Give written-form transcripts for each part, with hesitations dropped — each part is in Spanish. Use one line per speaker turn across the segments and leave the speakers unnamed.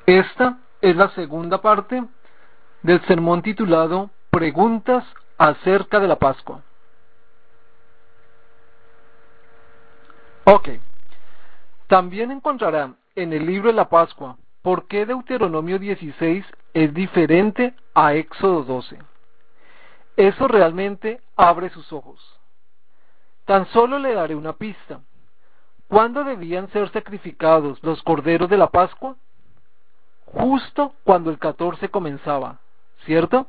Esta es la segunda parte del sermón titulado Preguntas acerca de la Pascua. Ok, también encontrará en el libro de la Pascua por qué Deuteronomio 16 es diferente a Éxodo 12. Eso realmente abre sus ojos. Tan solo le daré una pista. ¿Cuándo debían ser sacrificados los corderos de la Pascua? Justo cuando el 14 comenzaba, ¿cierto?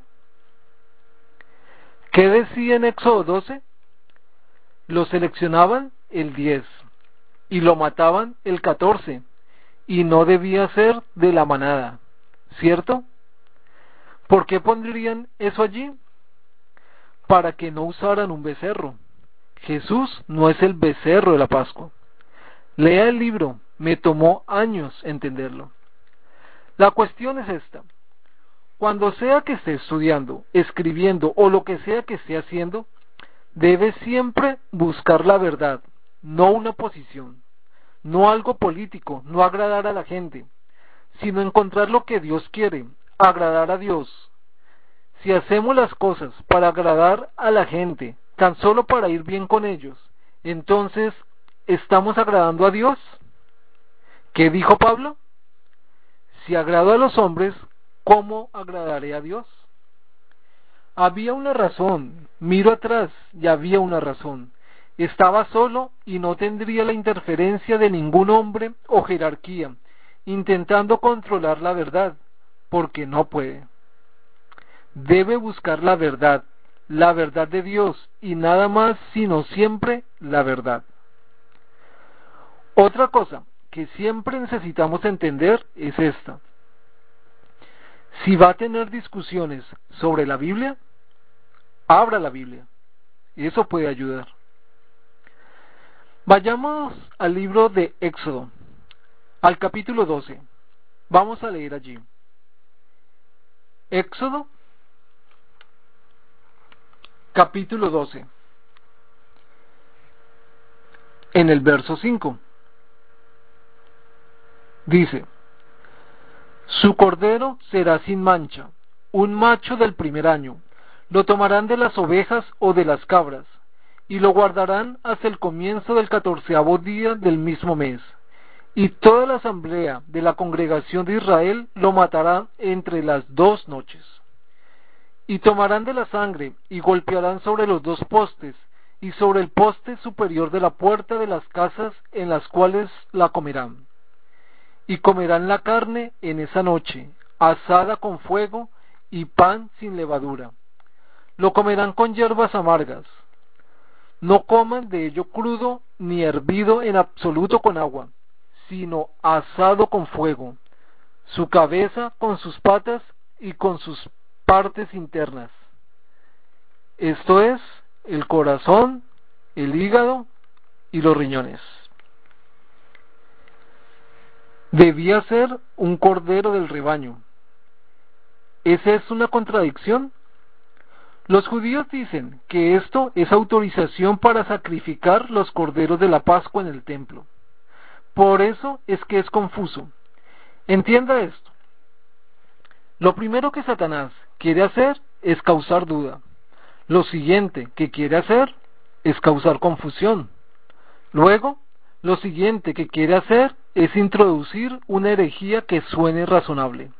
¿Qué decía en Éxodo 12? Lo seleccionaban el 10 y lo mataban el 14 y no debía ser de la manada, ¿cierto? ¿Por qué pondrían eso allí? Para que no usaran un becerro. Jesús no es el becerro de la Pascua. Lea el libro, me tomó años entenderlo. La cuestión es esta. Cuando sea que esté estudiando, escribiendo o lo que sea que esté haciendo, debe siempre buscar la verdad, no una posición, no algo político, no agradar a la gente, sino encontrar lo que Dios quiere, agradar a Dios. Si hacemos las cosas para agradar a la gente, tan solo para ir bien con ellos, entonces, ¿estamos agradando a Dios? ¿Qué dijo Pablo? Si agrado a los hombres, ¿cómo agradaré a Dios? Había una razón, miro atrás y había una razón. Estaba solo y no tendría la interferencia de ningún hombre o jerarquía, intentando controlar la verdad, porque no puede. Debe buscar la verdad de Dios y nada más, sino siempre la verdad. Otra cosa que siempre necesitamos entender es esta. Si va a tener discusiones sobre la Biblia, abra la Biblia. Eso puede ayudar. Vayamos al libro de Éxodo, al capítulo 12. Vamos a leer allí. Éxodo, capítulo 12, en el verso 5. Dice: Su cordero será sin mancha, un macho del primer año. Lo tomarán de las ovejas o de las cabras, y lo guardarán hasta el comienzo del 14º día del mismo mes. Y toda la asamblea de la congregación de Israel lo matará entre las 2 noches. Y tomarán de la sangre, y golpearán sobre los 2 postes, y sobre el poste superior de la puerta de las casas en las cuales la comerán. Y comerán la carne en esa noche, asada con fuego, y pan sin levadura. Lo comerán con hierbas amargas. No coman de ello crudo, ni hervido en absoluto con agua, sino asado con fuego, su cabeza con sus patas y con sus partes internas. Esto es, el corazón, el hígado y los riñones. Debía ser un cordero del rebaño. ¿Esa es una contradicción? Los judíos dicen que esto es autorización para sacrificar los corderos de la Pascua en el templo. Por eso es que es confuso. Entienda esto. Lo primero que Satanás quiere hacer es causar duda. Lo siguiente que quiere hacer es causar confusión. Luego, lo siguiente que quiere hacer es introducir una herejía que suene razonable.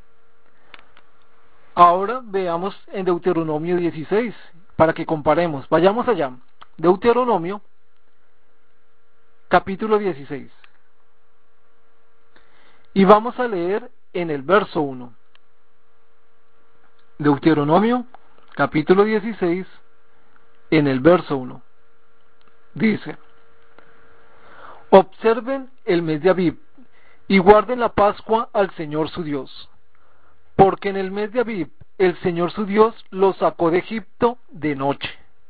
Ahora veamos en Deuteronomio 16, para que comparemos. Vayamos allá. Deuteronomio, capítulo 16. Y vamos a leer en el verso 1. Deuteronomio, capítulo 16, en el verso 1. Dice: Observen el mes de Abib, y guarden la Pascua al Señor su Dios. Porque en el mes de Abib, el Señor su Dios los sacó de Egipto de noche.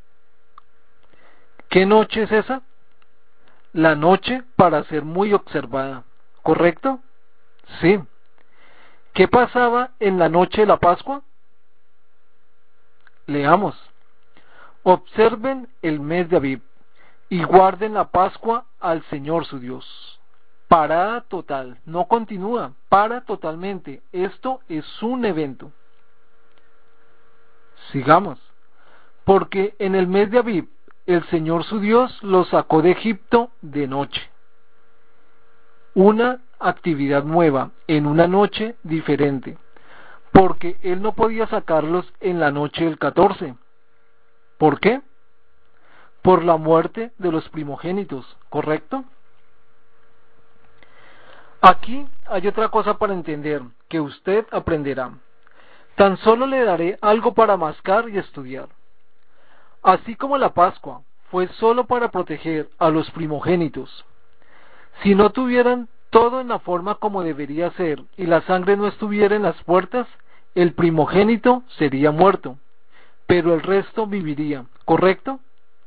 ¿Qué noche es esa? La noche para ser muy observada, ¿correcto? Sí. ¿Qué pasaba en la noche de la Pascua? Leamos. Observen el mes de Abib y guarden la Pascua al Señor su Dios. Parada total, no continúa, para totalmente. Esto es un evento. Sigamos. Porque en el mes de Abib, el Señor su Dios los sacó de Egipto de noche. Una actividad nueva, en una noche diferente. Porque Él no podía sacarlos en la noche del 14. ¿Por qué? Por la muerte de los primogénitos, ¿correcto? Aquí hay otra cosa para entender, que usted aprenderá. Tan solo le daré algo para mascar y estudiar. Así como la Pascua fue solo para proteger a los primogénitos, si no tuvieran todo en la forma como debería ser y la sangre no estuviera en las puertas, el primogénito sería muerto, pero el resto viviría, ¿correcto?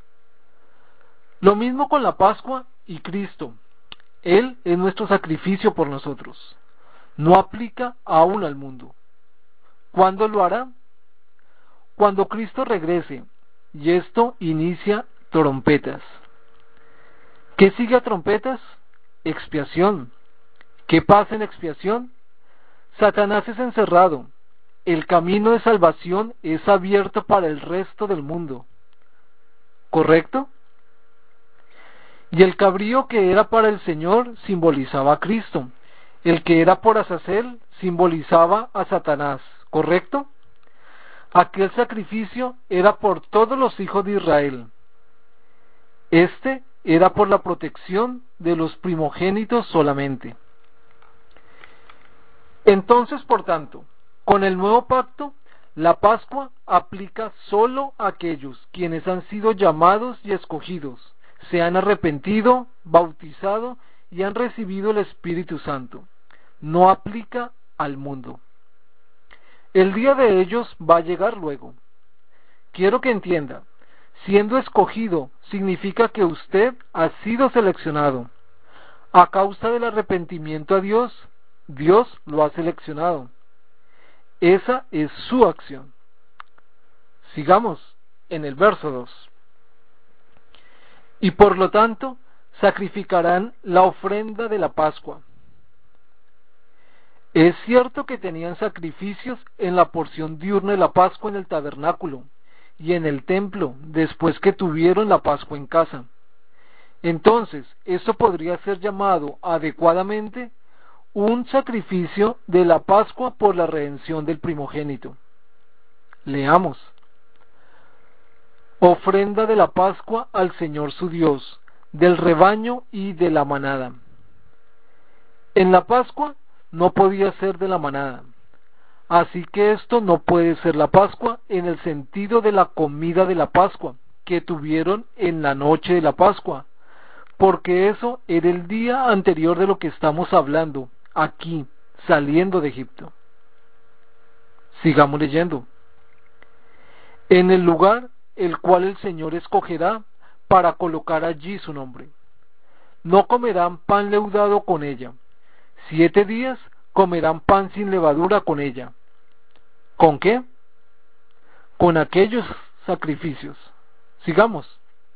Lo mismo con la Pascua y Cristo. Él es nuestro sacrificio por nosotros. No aplica aún al mundo. ¿Cuándo lo hará? Cuando Cristo regrese, y esto inicia trompetas. ¿Qué sigue a trompetas? Expiación. ¿Qué pasa en expiación? Satanás es encerrado. El camino de salvación es abierto para el resto del mundo. ¿Correcto? Y el cabrío que era para el Señor simbolizaba a Cristo. El que era por Azazel simbolizaba a Satanás. ¿Correcto? Aquel sacrificio era por todos los hijos de Israel. Este era por la protección de los primogénitos solamente. Entonces, por tanto, con el nuevo pacto, la Pascua aplica solo a aquellos quienes han sido llamados y escogidos, se han arrepentido, bautizado y han recibido el Espíritu Santo. No aplica al mundo. El día de ellos va a llegar luego. Quiero que entienda, siendo escogido significa que usted ha sido seleccionado. A causa del arrepentimiento a Dios, Dios lo ha seleccionado. Esa es su acción. Sigamos en el verso 2. Y por lo tanto, sacrificarán la ofrenda de la Pascua. Es cierto que tenían sacrificios en la porción diurna de la Pascua en el tabernáculo y en el templo después que tuvieron la Pascua en casa. Entonces, esto podría ser llamado adecuadamente un sacrificio de la Pascua por la redención del primogénito. Leamos. Ofrenda de la Pascua al Señor su Dios, del rebaño y de la manada. En la Pascua no podía ser de la manada, así que esto no puede ser la Pascua en el sentido de la comida de la Pascua que tuvieron en la noche de la Pascua, porque eso era el día anterior de lo que estamos hablando, aquí, saliendo de Egipto. Sigamos leyendo. En el lugar el cual el Señor escogerá para colocar allí su nombre. No comerán pan leudado con ella. 7 días comerán pan sin levadura con ella. ¿Con qué? Con aquellos sacrificios. Sigamos.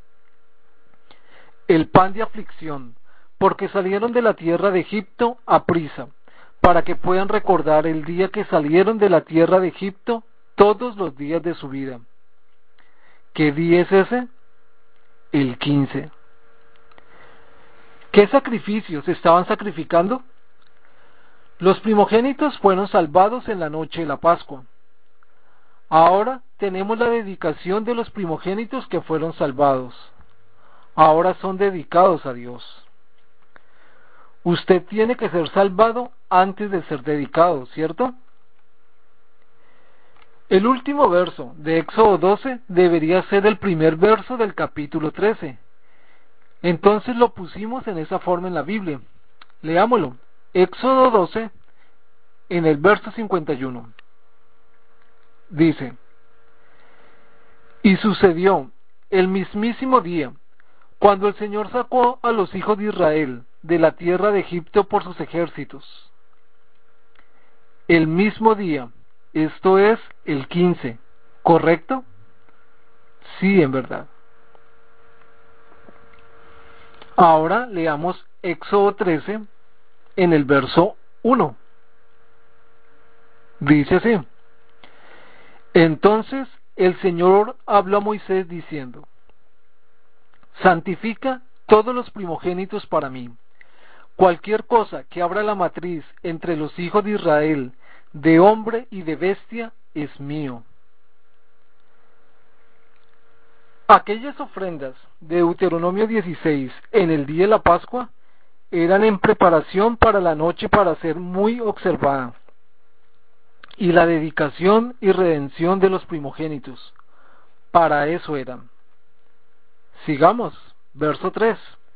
El pan de aflicción, porque salieron de la tierra de Egipto a prisa, para que puedan recordar el día que salieron de la tierra de Egipto todos los días de su vida. ¿Qué día es ese? El 15. ¿Qué sacrificios estaban sacrificando? Los primogénitos fueron salvados en la noche de la Pascua. Ahora tenemos la dedicación de los primogénitos que fueron salvados. Ahora son dedicados a Dios. Usted tiene que ser salvado antes de ser dedicado, ¿cierto? El último verso de Éxodo 12 debería ser el primer verso del capítulo 13. Entonces lo pusimos en esa forma en la Biblia. Leámoslo. Éxodo 12, en el verso 51. Dice: Y sucedió el mismísimo día, cuando el Señor sacó a los hijos de Israel de la tierra de Egipto por sus ejércitos. El mismo día, esto es el 15, ¿correcto? Sí, en verdad. Ahora leamos Éxodo 13, en el verso 1. Dice así: Entonces el Señor habló a Moisés diciendo: Santifica todos los primogénitos para mí. Cualquier cosa que abra la matriz entre los hijos de Israel, de hombre y de bestia, es mío. Aquellas ofrendas de Deuteronomio 16 en el día de la Pascua eran en preparación para la noche para ser muy observada, y la dedicación y redención de los primogénitos. Para eso eran. Sigamos, verso 3.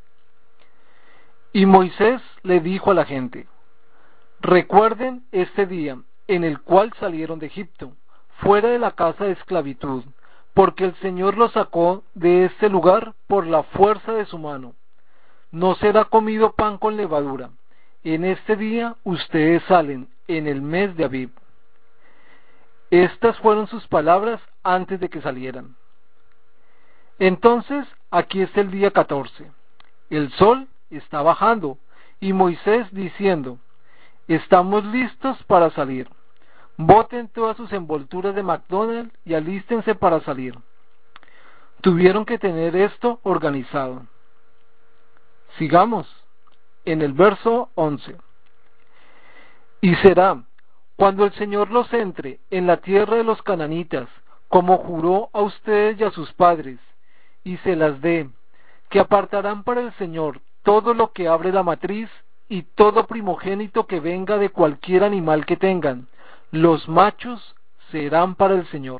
Y Moisés le dijo a la gente: Recuerden este día en el cual salieron de Egipto, fuera de la casa de esclavitud, porque el Señor los sacó de este lugar por la fuerza de su mano. No será comido pan con levadura. En este día ustedes salen en el mes de Abib. Estas fueron sus palabras antes de que salieran. Entonces, aquí está el día 14. El sol está bajando, y Moisés diciendo: Estamos listos para salir. Boten todas sus envolturas de McDonald's y alístense para salir. Tuvieron que tener esto organizado. Sigamos, en el verso 11. Y será, cuando el Señor los entre en la tierra de los cananitas, como juró a ustedes y a sus padres, y se las dé, que apartarán para el Señor todo lo que abre la matriz y todo primogénito que venga de cualquier animal que tengan. Los machos serán para el Señor.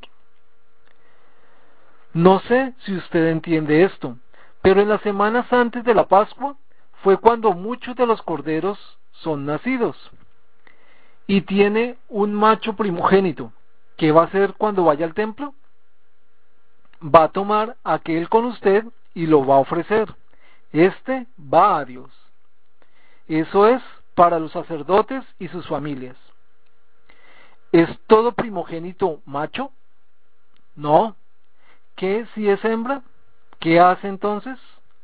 No sé si usted entiende esto, pero en las semanas antes de la Pascua fue cuando muchos de los corderos son nacidos. Y tiene un macho primogénito. ¿Qué va a hacer cuando vaya al templo? Va a tomar aquel con usted y lo va a ofrecer. Este va a Dios. Eso es para los sacerdotes y sus familias. ¿Es todo primogénito macho? No. ¿Qué si es hembra? ¿Qué hace entonces?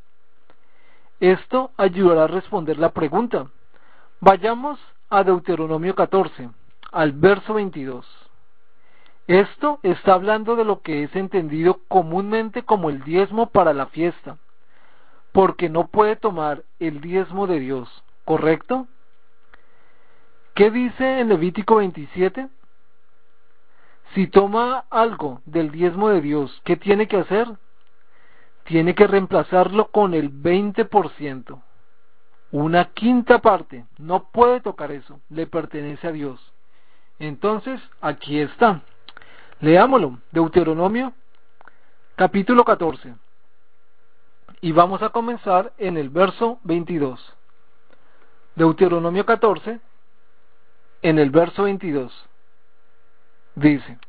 Esto ayudará a responder la pregunta. Vayamos a Deuteronomio 14, al verso 22. Esto está hablando de lo que es entendido comúnmente como el diezmo para la fiesta, porque no puede tomar el diezmo de Dios, ¿correcto? ¿Qué dice en Levítico 27? Si toma algo del diezmo de Dios, ¿qué tiene que hacer? Tiene que reemplazarlo con el 20%. Una quinta parte. No puede tocar eso. Le pertenece a Dios. Entonces, aquí está. Leámoslo. Deuteronomio, capítulo 14. Y vamos a comenzar en el verso 22. Deuteronomio 14, en el verso 22. Dice: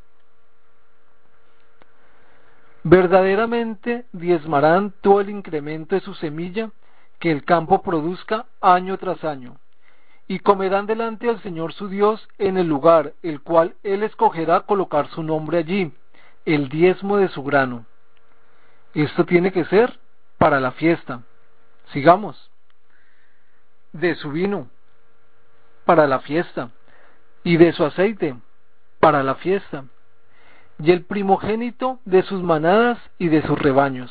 Verdaderamente diezmarán todo el incremento de su semilla que el campo produzca año tras año, y comerán delante del Señor su Dios en el lugar el cual Él escogerá colocar su nombre allí, el diezmo de su grano. Esto tiene que ser para la fiesta. Sigamos. De su vino, para la fiesta, y de su aceite, para la fiesta, y el primogénito de sus manadas y de sus rebaños.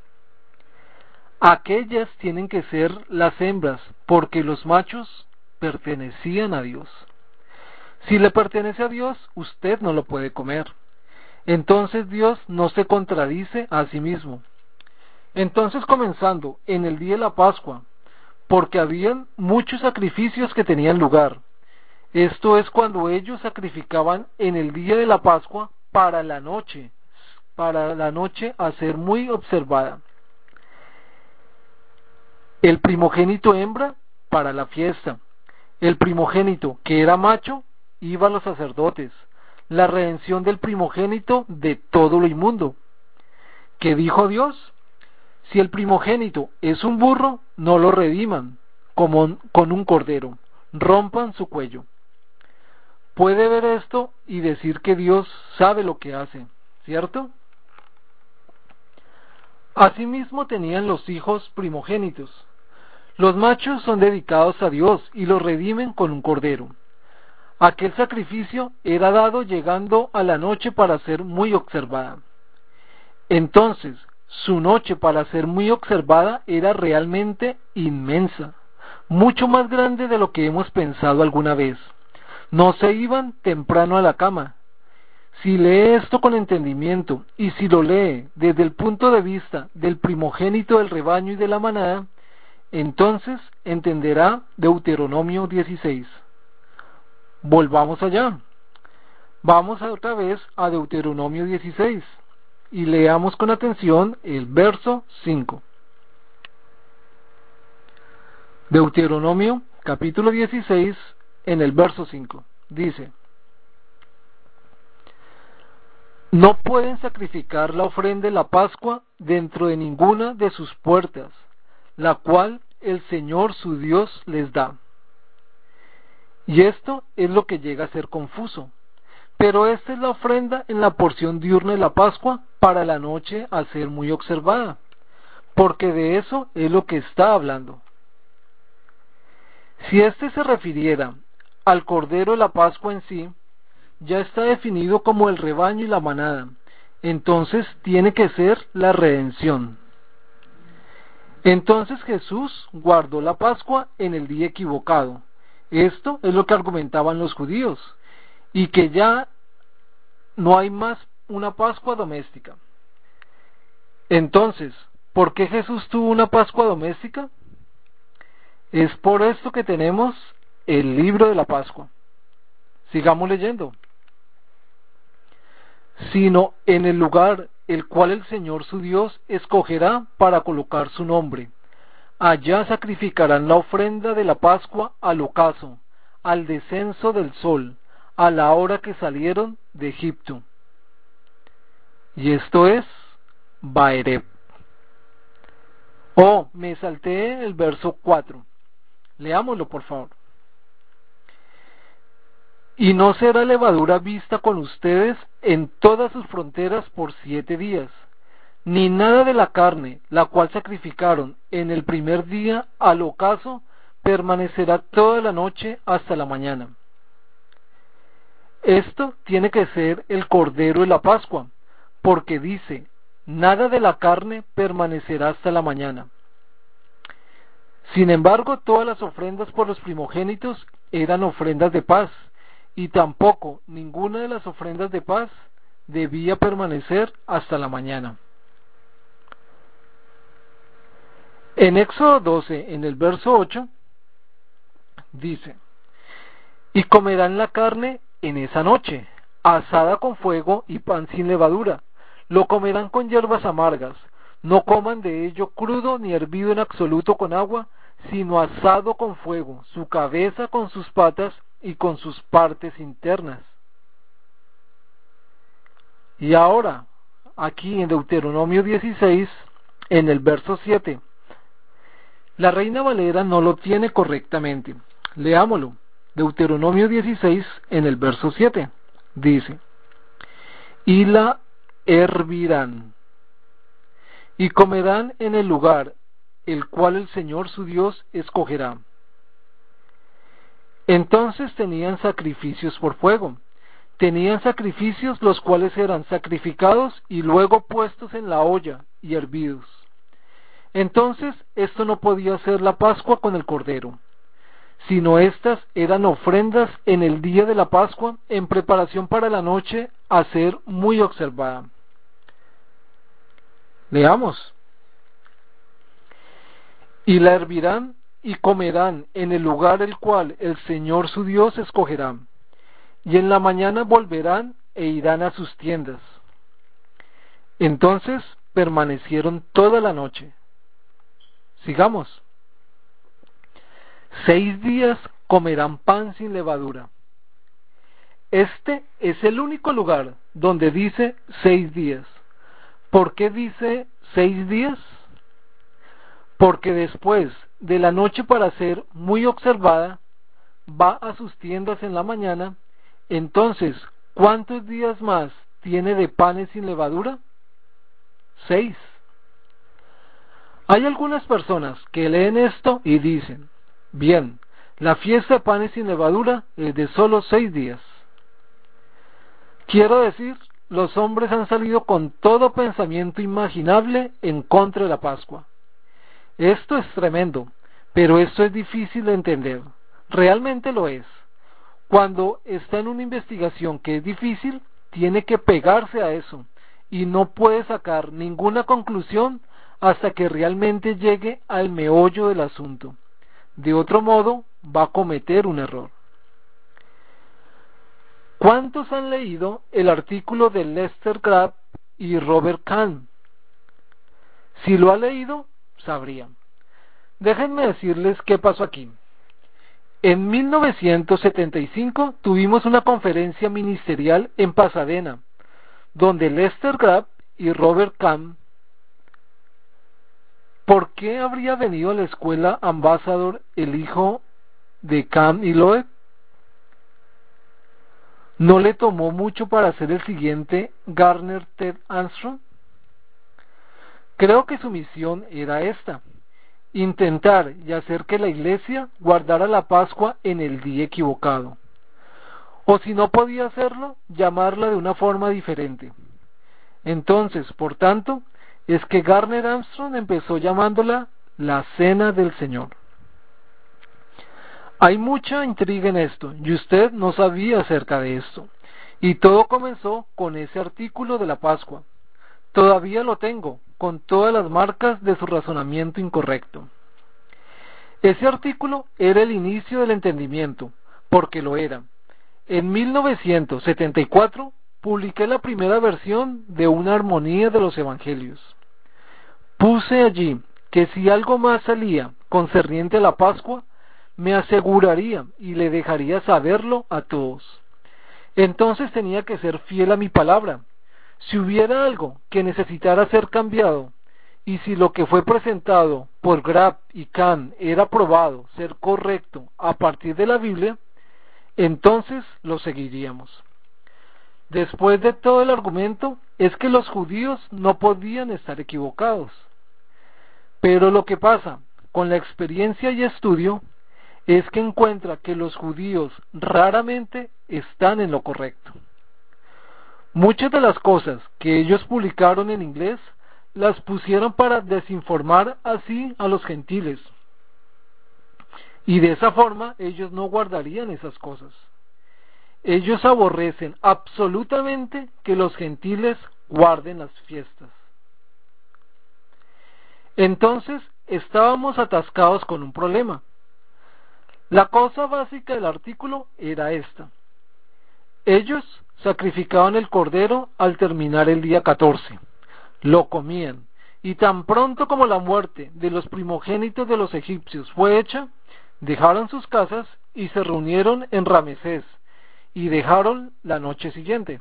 Aquellas tienen que ser las hembras, porque los machos pertenecían a Dios. Si le pertenece a Dios, usted no lo puede comer. Entonces Dios no se contradice a sí mismo. Entonces, comenzando en el día de la Pascua, porque habían muchos sacrificios que tenían lugar. Esto es cuando ellos sacrificaban en el día de la Pascua para la noche a ser muy observada. El primogénito hembra para la fiesta. El primogénito que era macho iba a los sacerdotes. La redención del primogénito de todo lo inmundo. ¿Qué dijo Dios? Si el primogénito es un burro, no lo rediman como con un cordero. Rompan su cuello. Puede ver esto y decir que Dios sabe lo que hace, ¿cierto? Asimismo tenían los hijos primogénitos. Los machos son dedicados a Dios y los redimen con un cordero. Aquel sacrificio era dado llegando a la noche para ser muy observada. Entonces, su noche para ser muy observada era realmente inmensa, mucho más grande de lo que hemos pensado alguna vez. No se iban temprano a la cama. Si lee esto con entendimiento, y si lo lee desde el punto de vista del primogénito del rebaño y de la manada, entonces entenderá Deuteronomio 16. Volvamos allá. Vamos otra vez a Deuteronomio 16 y leamos con atención el verso 5. Deuteronomio capítulo 16 en el verso 5. Dice: No pueden sacrificar la ofrenda de la Pascua dentro de ninguna de sus puertas, la cual el Señor su Dios les da. Y esto es lo que llega a ser confuso. Pero esta es la ofrenda en la porción diurna de la Pascua para la noche a ser muy observada, porque de eso es lo que está hablando. Si este se refiriera al Cordero de la Pascua en sí, ya está definido como el rebaño y la manada, entonces tiene que ser la redención. Entonces Jesús guardó la Pascua en el día equivocado. Esto es lo que argumentaban los judíos, y que ya no hay más una Pascua doméstica. Entonces, ¿por qué Jesús tuvo una Pascua doméstica? Es por esto que tenemos el libro de la Pascua. Sigamos leyendo. Sino en el lugar el cual el Señor su Dios escogerá para colocar su nombre. Allá sacrificarán la ofrenda de la Pascua al ocaso, al descenso del sol, a la hora que salieron de Egipto. Y esto es Baereb. Oh, me salté el verso 4. Leámoslo, por favor. Y no será levadura vista con ustedes en todas sus fronteras por 7 días, ni nada de la carne, la cual sacrificaron en el primer día al ocaso, permanecerá toda la noche hasta la mañana. Esto tiene que ser el Cordero de la Pascua, porque dice, nada de la carne permanecerá hasta la mañana. Sin embargo, todas las ofrendas por los primogénitos eran ofrendas de paz, y tampoco ninguna de las ofrendas de paz debía permanecer hasta la mañana. En Éxodo 12, en el verso 8, dice: Y comerán la carne en esa noche, asada con fuego y pan sin levadura. Lo comerán con hierbas amargas. No coman de ello crudo ni hervido en absoluto con agua, sino asado con fuego, su cabeza con sus patas y con sus partes internas. Y ahora, aquí en Deuteronomio 16, en el verso 7, la Reina Valera no lo tiene correctamente. Leámoslo. Deuteronomio 16, en el verso 7, dice: Y la hervirán, y comerán en el lugar el cual el Señor su Dios escogerá. Entonces tenían sacrificios por fuego. Tenían sacrificios los cuales eran sacrificados y luego puestos en la olla y hervidos. Entonces esto no podía ser la Pascua con el Cordero, sino estas eran ofrendas en el día de la Pascua en preparación para la noche a ser muy observada. Leamos. Y la hervirán y comerán en el lugar el cual el Señor su Dios escogerá, y en la mañana volverán e irán a sus tiendas. Entonces permanecieron toda la noche. Sigamos. 6 días comerán pan sin levadura. Este es el único lugar donde dice 6 días. ¿Por qué dice 6 días? Porque después de la noche para ser muy observada, va a sus tiendas en la mañana. Entonces, ¿cuántos días más tiene de panes sin levadura? 6. Hay algunas personas que leen esto y dicen, bien, la fiesta de panes sin levadura es de solo 6 días. Quiero decir, los hombres han salido con todo pensamiento imaginable en contra de la Pascua. Esto es tremendo, pero esto es difícil de entender. Realmente lo es. Cuando está en una investigación que es difícil, tiene que pegarse a eso y no puede sacar ninguna conclusión hasta que realmente llegue al meollo del asunto. De otro modo, va a cometer un error. ¿Cuántos han leído el artículo de Lester Crabb y Robert Kahn? Si lo ha leído, sabrían. Déjenme decirles qué pasó aquí. En 1975 tuvimos una conferencia ministerial en Pasadena, donde Lester Crabb y Robert Kahn. ¿Por qué habría venido a la escuela Ambassador el hijo de Kahn y Loeb? ¿No le tomó mucho para ser el siguiente Garner Ted Armstrong? Creo que su misión era esta: intentar y hacer que la iglesia guardara la Pascua en el día equivocado. O si no podía hacerlo, llamarla de una forma diferente. Entonces, por tanto, es que Garner Armstrong empezó llamándola la Cena del Señor. Hay mucha intriga en esto, y usted no sabía acerca de esto. Y todo comenzó con ese artículo de la Pascua. Todavía lo tengo, con todas las marcas de su razonamiento incorrecto. Ese artículo era el inicio del entendimiento, porque lo era. En 1974 publiqué la primera versión de una armonía de los evangelios. Puse allí que si algo más salía concerniente a la Pascua, me aseguraría y le dejaría saberlo a todos. Entonces tenía que ser fiel a mi palabra. Si hubiera algo que necesitara ser cambiado, y si lo que fue presentado por Crabb y Kahn era probado ser correcto a partir de la Biblia, entonces lo seguiríamos. Después de todo el argumento, es que los judíos no podían estar equivocados. Pero lo que pasa con la experiencia y estudio es que encuentra que los judíos raramente están en lo correcto. Muchas de las cosas que ellos publicaron en inglés las pusieron para desinformar así a los gentiles. Y de esa forma ellos no guardarían esas cosas. Ellos aborrecen absolutamente que los gentiles guarden las fiestas. Entonces estábamos atascados con un problema. La cosa básica del artículo era esta: ellos sacrificaban el cordero al terminar el día 14, lo comían, y tan pronto como la muerte de los primogénitos de los egipcios fue hecha, dejaron sus casas y se reunieron en Ramesés, y dejaron la noche siguiente.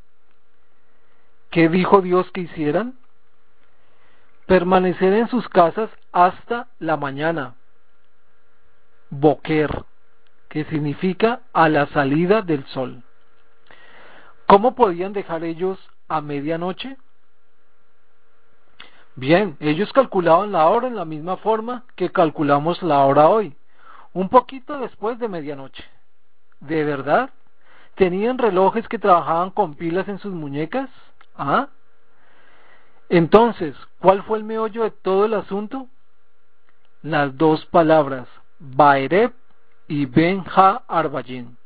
¿Qué dijo Dios que hicieran? Permanecer en sus casas hasta la mañana. Boker, que significa a la salida del sol. ¿Cómo podían dejar ellos a medianoche? Bien, ellos calculaban la hora en la misma forma que calculamos la hora hoy, un poquito después de medianoche. ¿De verdad? ¿Tenían relojes que trabajaban con pilas en sus muñecas? ¿Ah? Entonces, ¿cuál fue el meollo de todo el asunto? Las dos palabras, Baereb y Ben-Ha-Arbayin.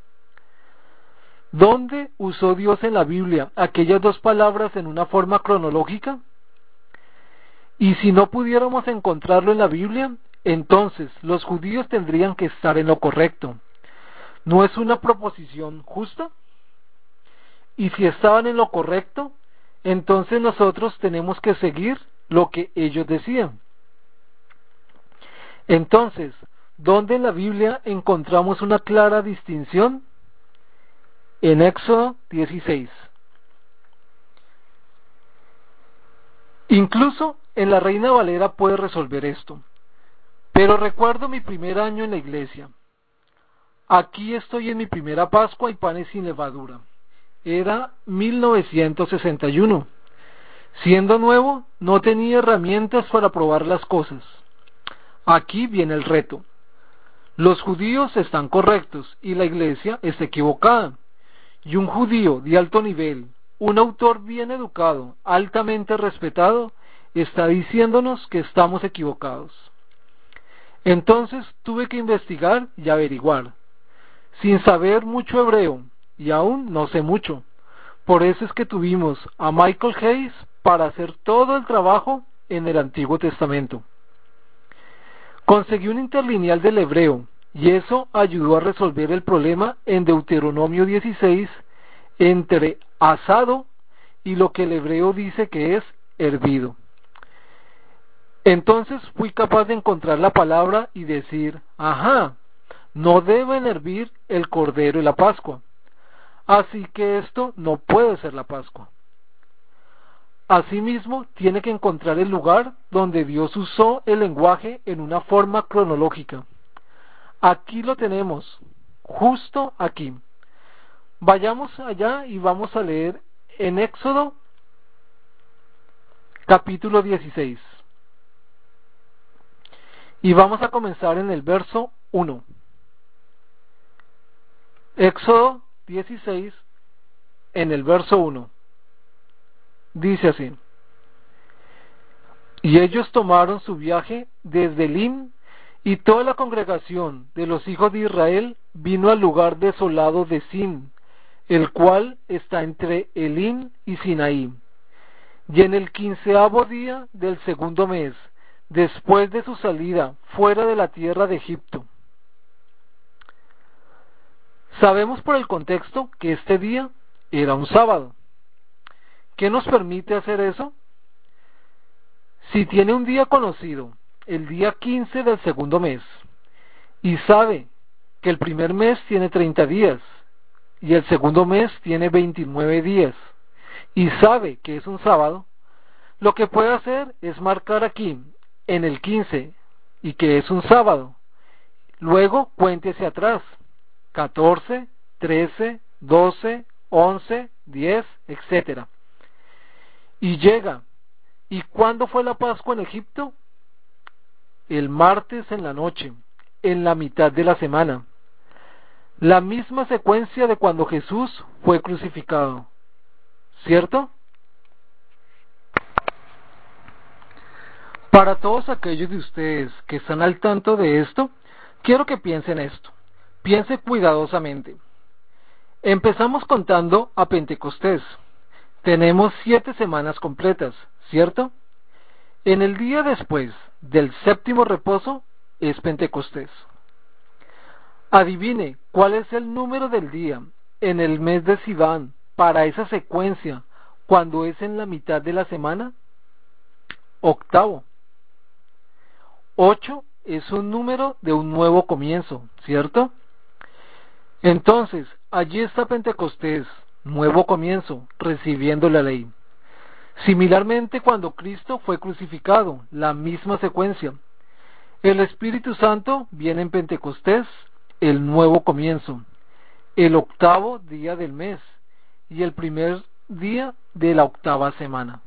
¿Dónde usó Dios en la Biblia aquellas dos palabras en una forma cronológica? Y si no pudiéramos encontrarlo en la Biblia, entonces los judíos tendrían que estar en lo correcto. ¿No es una proposición justa? Y si estaban en lo correcto, entonces nosotros tenemos que seguir lo que ellos decían. Entonces, ¿dónde en la Biblia encontramos una clara distinción? En Éxodo 16. Incluso en la Reina Valera puede resolver esto. Pero recuerdo mi primer año en la iglesia. Aquí estoy en mi primera Pascua y panes sin levadura. Era 1961. Siendo nuevo, no tenía herramientas para probar las cosas. Aquí viene el reto. Los judíos están correctos y la iglesia está equivocada. Y un judío de alto nivel, un autor bien educado, altamente respetado, está diciéndonos que estamos equivocados. Entonces tuve que investigar y averiguar, sin saber mucho hebreo, y aún no sé mucho. Por eso es que tuvimos a Michael Hayes para hacer todo el trabajo en el Antiguo Testamento. Conseguí un interlineal del hebreo, y eso ayudó a resolver el problema en Deuteronomio 16 entre asado y lo que el hebreo dice que es hervido. Entonces fui capaz de encontrar la palabra y decir, ajá, no deben hervir el cordero y la Pascua, así que esto no puede ser la Pascua. Asimismo, tiene que encontrar el lugar donde Dios usó el lenguaje en una forma cronológica. Aquí lo tenemos, justo aquí. Vayamos allá y vamos a leer en Éxodo capítulo 16. Y vamos a comenzar en el verso 1. Éxodo 16, en el verso 1. Dice así: Y ellos tomaron su viaje desde Elim, y toda la congregación de los hijos de Israel vino al lugar desolado de Sin, el cual está entre Elim y Sinaí. Y en el 15º día del segundo mes, después de su salida fuera de la tierra de Egipto. Sabemos por el contexto que este día era un sábado. ¿Qué nos permite hacer eso? Si tiene un día conocido, el día 15 del segundo mes, y sabe que el primer mes tiene 30 días, y el segundo mes tiene 29 días, y sabe que es un sábado, lo que puede hacer es marcar aquí, en el 15, y que es un sábado. Luego cuente hacia atrás, 14, 13, 12, 11, 10, etc. Y llega. ¿Y cuándo fue la Pascua en Egipto? El martes en la noche, en la mitad de la semana. La misma secuencia de cuando Jesús fue crucificado. ¿Cierto? Para todos aquellos de ustedes que están al tanto de esto, quiero que piensen esto. Piense cuidadosamente. Empezamos contando a Pentecostés. Tenemos 7 semanas completas, ¿cierto? En el día después del séptimo reposo es Pentecostés. Adivine cuál es el número del día en el mes de Sivan para esa secuencia cuando es en la mitad de la semana. 8. 8 es un número de un nuevo comienzo, ¿cierto? Entonces, allí está Pentecostés, nuevo comienzo, recibiendo la ley. Similarmente, cuando Cristo fue crucificado, la misma secuencia. El Espíritu Santo viene en Pentecostés, el nuevo comienzo, el 8º día del mes y el primer día de la 8ª semana.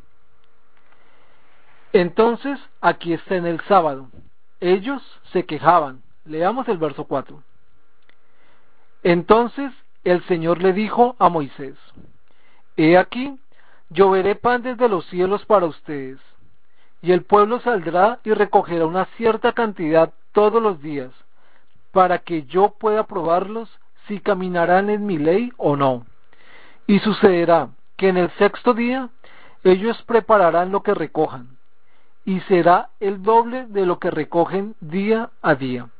Entonces, aquí está en el sábado. Ellos se quejaban. Leamos el verso 4. Entonces el Señor le dijo a Moisés: He aquí, lloveré pan desde los cielos para ustedes, y el pueblo saldrá y recogerá una cierta cantidad todos los días, para que yo pueda probarlos si caminarán en mi ley o no. Y sucederá que en el 6º día ellos prepararán lo que recojan, y será el doble de lo que recogen día a día.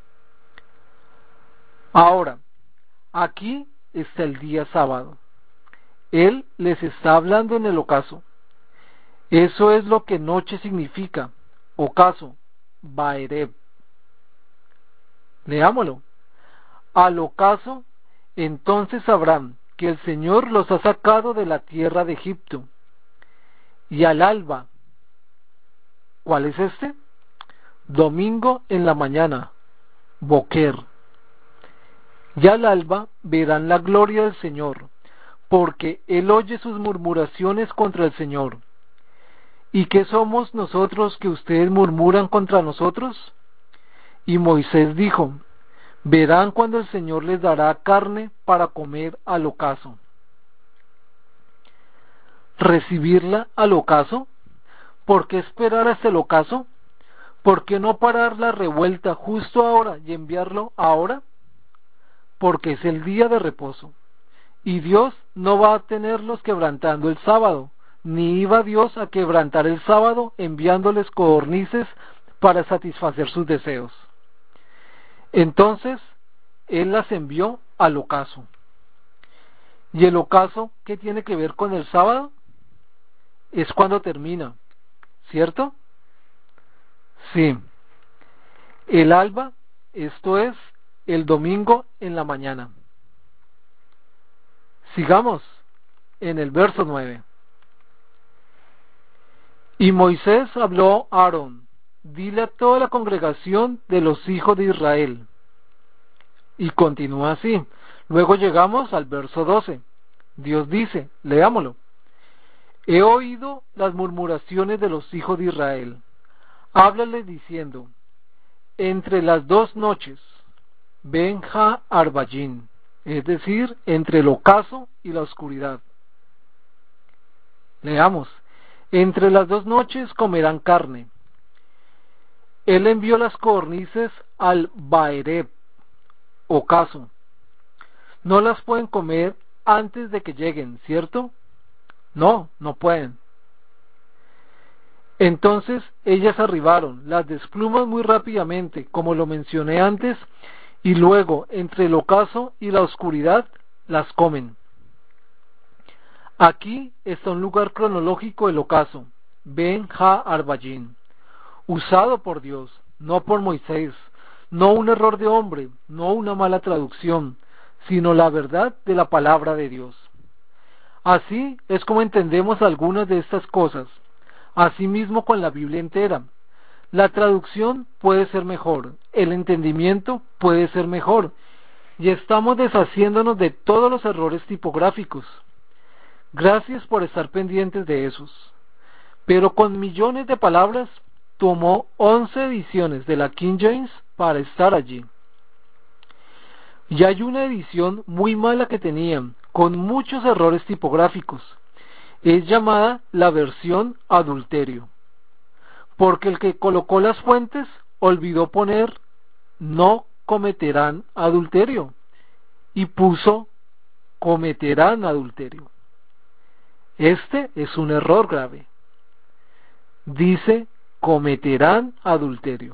Ahora, aquí está el día sábado. Él les está hablando en el ocaso. Eso es lo que noche significa, ocaso, Baereb. Leámoslo. Al ocaso, entonces sabrán que el Señor los ha sacado de la tierra de Egipto. Y al alba, ¿cuál es este? Domingo en la mañana, Boker. Y al alba verán la gloria del Señor, porque Él oye sus murmuraciones contra el Señor. ¿Y qué somos nosotros que ustedes murmuran contra nosotros? Y Moisés dijo: verán cuando el Señor les dará carne para comer al ocaso. ¿Recibirla al ocaso? ¿Por qué esperar hasta el ocaso? ¿Por qué no parar la revuelta justo ahora y enviarlo ahora? Porque es el día de reposo, y Dios no va a tenerlos quebrantando el sábado, ni iba Dios a quebrantar el sábado enviándoles codornices para satisfacer sus deseos. Entonces Él las envió al ocaso. ¿Y el ocaso qué tiene que ver con el sábado? Es cuando termina, ¿cierto? Sí. El alba, esto es, el domingo en la mañana. Sigamos en el verso 9. Y Moisés habló a Aarón: dile a toda la congregación de los hijos de Israel. Y continúa así. Luego llegamos al verso 12. Dios dice, leámoslo: he oído las murmuraciones de los hijos de Israel. Háblales diciendo: entre las dos noches, Benja Arbayín, es decir, entre el ocaso y la oscuridad. Leamos: entre las dos noches comerán carne. Él envió las codornices al Baereb, ocaso. No las pueden comer antes de que lleguen, ¿cierto? No, no pueden. Entonces ellas arribaron, las despluman muy rápidamente, como lo mencioné antes, y luego, entre el ocaso y la oscuridad, las comen. Aquí está un lugar cronológico del ocaso, Ben Ha-Arbayín, usado por Dios, no por Moisés, no un error de hombre, no una mala traducción, sino la verdad de la palabra de Dios. Así es como entendemos algunas de estas cosas. Asimismo con la Biblia entera. La traducción puede ser mejor, el entendimiento puede ser mejor, y estamos deshaciéndonos de todos los errores tipográficos. Gracias por estar pendientes de esos. Pero con millones de palabras, tomó 11 ediciones de la King James para estar allí. Y hay una edición muy mala que tenían, con muchos errores tipográficos. Es llamada la versión adulterio, porque el que colocó las fuentes olvidó poner no cometerán adulterio y puso cometerán adulterio. Este es un error grave. Dice cometerán adulterio.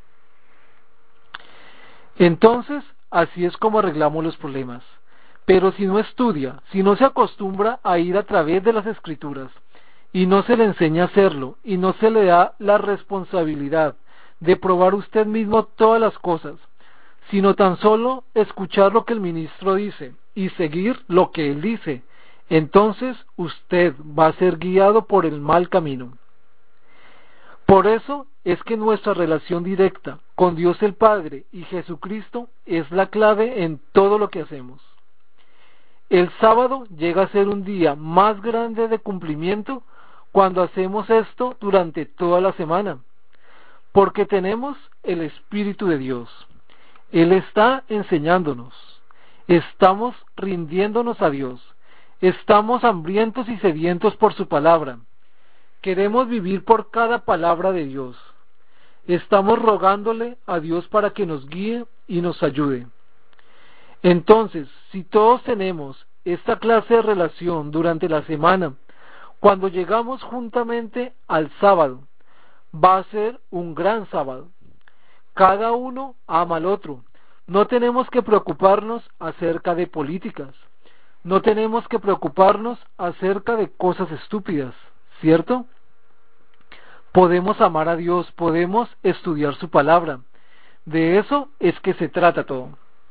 Entonces, así es como arreglamos los problemas. Pero si no estudia, si no se acostumbra a ir a través de las escrituras, y no se le enseña a hacerlo, y no se le da la responsabilidad de probar usted mismo todas las cosas, sino tan solo escuchar lo que el ministro dice y seguir lo que él dice, entonces usted va a ser guiado por el mal camino. Por eso es que nuestra relación directa con Dios el Padre y Jesucristo es la clave en todo lo que hacemos. El sábado llega a ser un día más grande de cumplimiento cuando hacemos esto durante toda la semana, porque tenemos el Espíritu de Dios. Él está enseñándonos, estamos rindiéndonos a Dios, estamos hambrientos y sedientos por su palabra, queremos vivir por cada palabra de Dios, estamos rogándole a Dios para que nos guíe y nos ayude. Entonces, si todos tenemos esta clase de relación durante la semana, cuando llegamos juntamente al sábado, va a ser un gran sábado. Cada uno ama al otro. No tenemos que preocuparnos acerca de políticas. No tenemos que preocuparnos acerca de cosas estúpidas, ¿cierto? Podemos amar a Dios, podemos estudiar su palabra. De eso es que se trata todo.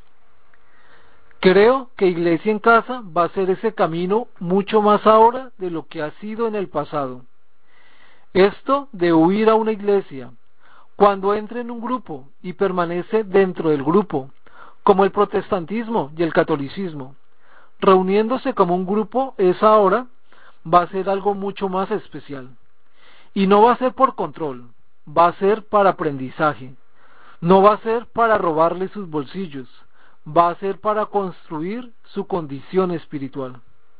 Creo que Iglesia en Casa va a ser ese camino mucho más ahora de lo que ha sido en el pasado. Esto de huir a una iglesia, cuando entra en un grupo y permanece dentro del grupo, como el protestantismo y el catolicismo, reuniéndose como un grupo, es ahora, va a ser algo mucho más especial. Y no va a ser por control, va a ser para aprendizaje. No va a ser para robarle sus bolsillos, va a ser para construir su condición espiritual.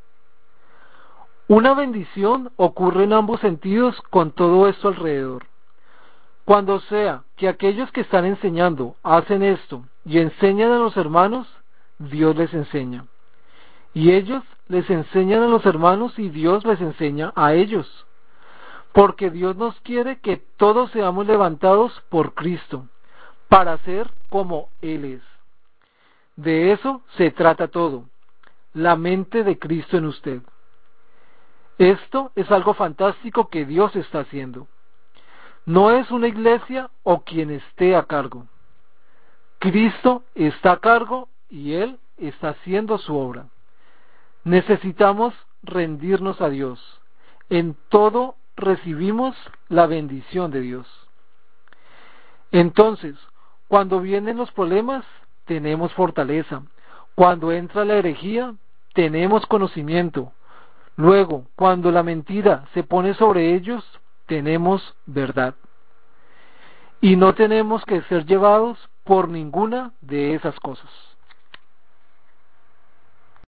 Una bendición ocurre en ambos sentidos con todo esto alrededor. Cuando sea que aquellos que están enseñando hacen esto y enseñan a los hermanos, Dios les enseña. Y ellos les enseñan a los hermanos y Dios les enseña a ellos. Porque Dios nos quiere que todos seamos levantados por Cristo, para ser como Él es. De eso se trata todo, la mente de Cristo en usted. Esto es algo fantástico que Dios está haciendo. No es una iglesia o quien esté a cargo. Cristo está a cargo y Él está haciendo su obra. Necesitamos rendirnos a Dios. En todo recibimos la bendición de Dios. Entonces, cuando vienen los problemas, tenemos fortaleza. Cuando entra la herejía, tenemos conocimiento. Luego, cuando la mentira se pone sobre ellos, tenemos verdad. Y no tenemos que ser llevados por ninguna de esas cosas.